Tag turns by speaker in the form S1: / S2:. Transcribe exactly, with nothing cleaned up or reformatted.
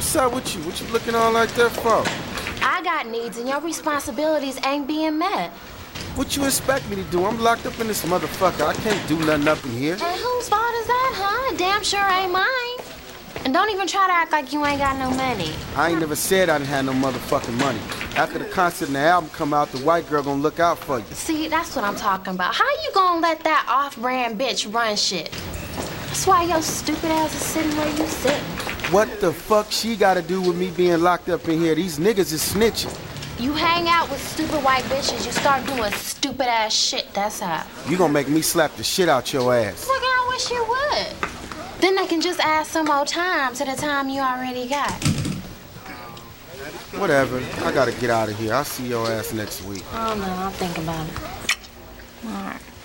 S1: What's up with you? What you looking on like that for?
S2: I got needs and your responsibilities ain't being met.
S1: What you expect me to do? I'm locked up in this motherfucker. I can't do nothing up in here.
S2: And whose fault is that, huh? Damn sure ain't mine. And don't even try to act like you ain't got no money.
S1: I ain't never said I didn't have no motherfucking money. After the concert and the album come out, the white girl gonna look out for you.
S2: See, that's what I'm talking about. How you gonna let that off-brand bitch run shit? That's why your stupid ass is sitting where you sitting.
S1: What the fuck she gotta do with me being locked up in here? These niggas is snitching.
S2: You hang out with stupid white bitches, you start doing stupid ass shit, that's how.
S1: You gonna make me slap the shit out your ass.
S2: Look, I wish you would. Then they can just add some more time to the time you already got.
S1: Whatever. I gotta get out of here. I'll see your ass next week.
S2: Oh no, I'll think about it. All right.